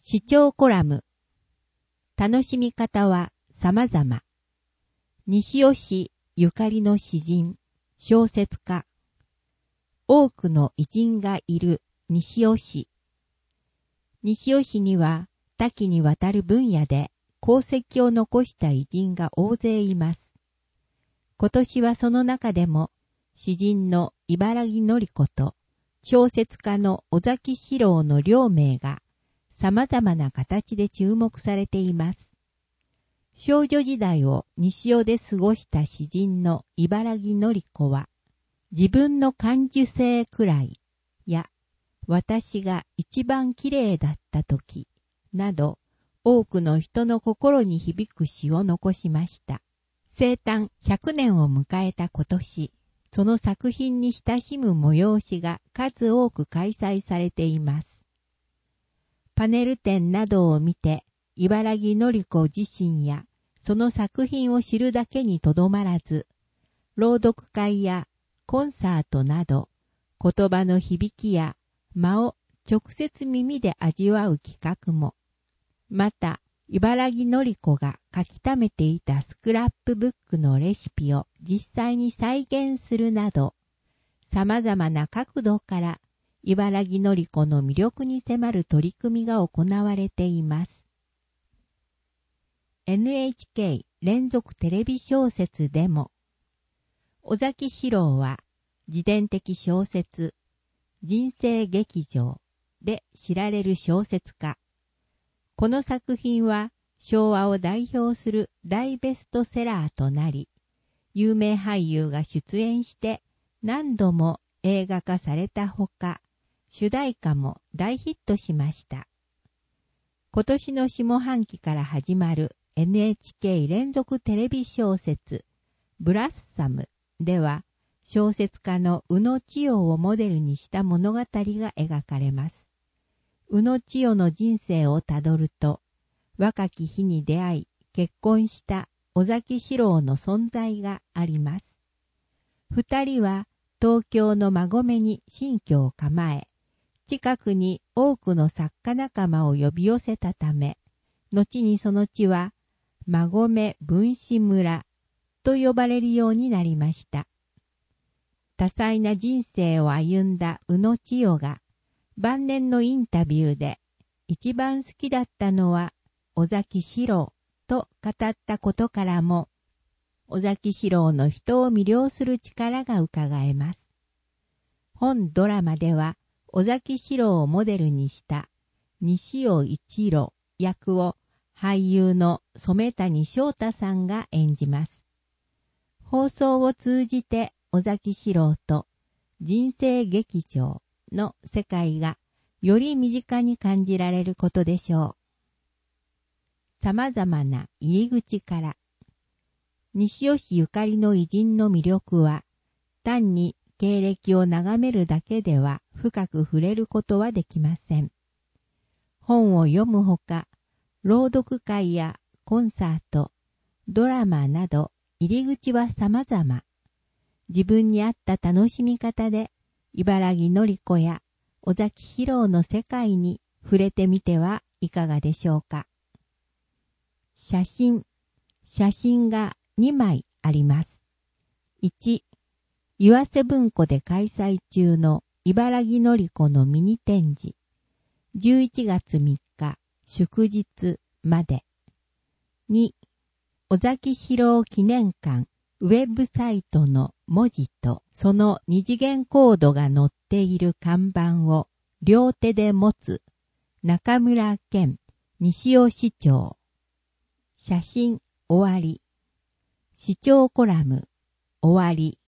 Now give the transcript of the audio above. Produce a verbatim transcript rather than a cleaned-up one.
視聴コラム。楽しみ方は様々。西尾市ゆかりの詩人、小説家。多くの偉人がいる西尾市。西尾市には多岐にわたる分野で功績を残した偉人が大勢います。今年はその中でも詩人の茨木のり子と小説家の尾崎士郎の両名が様々な形で注目されています。少女時代を西尾で過ごした詩人の茨木のり子は、自分の感受性くらいや私が一番綺麗だった時など多くの人の心に響く詩を残しました。生誕ひゃくねんを迎えた今年、その作品に親しむ催しが数多く開催されています。パネル展などを見て、茨木のり子自身やその作品を知るだけにとどまらず、朗読会やコンサートなど、言葉の響きや間を直接耳で味わう企画も、また、茨木のり子が書き溜めていたスクラップブックのレシピを実際に再現するなど、様々な角度から茨木のり子の魅力に迫る取り組みが行われています。エヌエイチケー 連続テレビ小説でも、尾崎士郎は自伝的小説、人生劇場で知られる小説家。この作品は昭和を代表する大ベストセラーとなり、有名俳優が出演して何度も映画化されたほか、主題歌も大ヒットしました。今年の下半期から始まる エヌエイチケー 連続テレビ小説ブラッサムでは小説家の宇野千代をモデルにした物語が描かれます。宇野千代の人生をたどると、若き日に出会い結婚した尾崎士郎の存在があります。二人は東京の馬込に新居を構え、近くに多くの作家仲間を呼び寄せたため、後にその地は馬込分子村と呼ばれるようになりました。多彩な人生を歩んだ宇野千代が晩年のインタビューで一番好きだったのは尾崎士郎と語ったことからも、尾崎士郎の人を魅了する力がうかがえます。本ドラマでは尾崎士郎をモデルにした西尾一郎役を俳優の染谷将太さんが演じます。放送を通じて尾崎士郎と人生劇場の世界がより身近に感じられることでしょう。様々な入り口から、西尾市ゆかりの偉人の魅力は単に経歴を眺めるだけでは深く触れることはできません。本を読むほか、朗読会やコンサート、ドラマなど入り口は様々。自分に合った楽しみ方で茨木のり子や尾崎士郎の世界に触れてみてはいかがでしょうか。写真、写真がにまいあります。いち、岩瀬文庫で開催中の茨木のり子のミニ展示、じゅういちがつみっか祝日まで。に、尾崎士郎記念館ウェブサイトの文字とその二次元コードが載っている看板を両手で持つ中村健西尾市長。写真終わり。視聴コラム終わり。